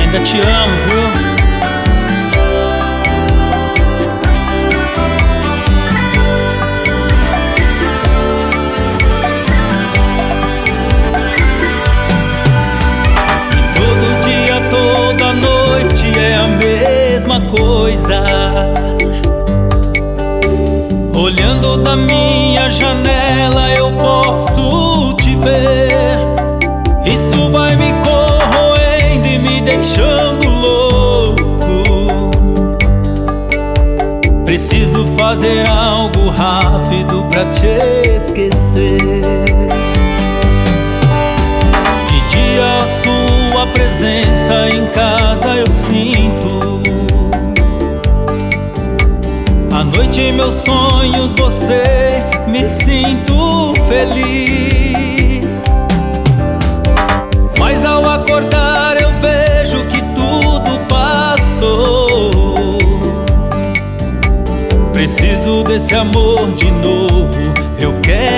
Ainda te amo, viu? Mesma coisa, olhando da minha janela eu posso te ver. Isso vai me corroendo e me deixando louco. Preciso fazer algo rápido pra te esquecer. De dia a sua presença em casa eu sinto. À noite em meus sonhos você, me sinto feliz. Mas ao acordar eu vejo que tudo passou. Preciso desse amor de novo, eu quero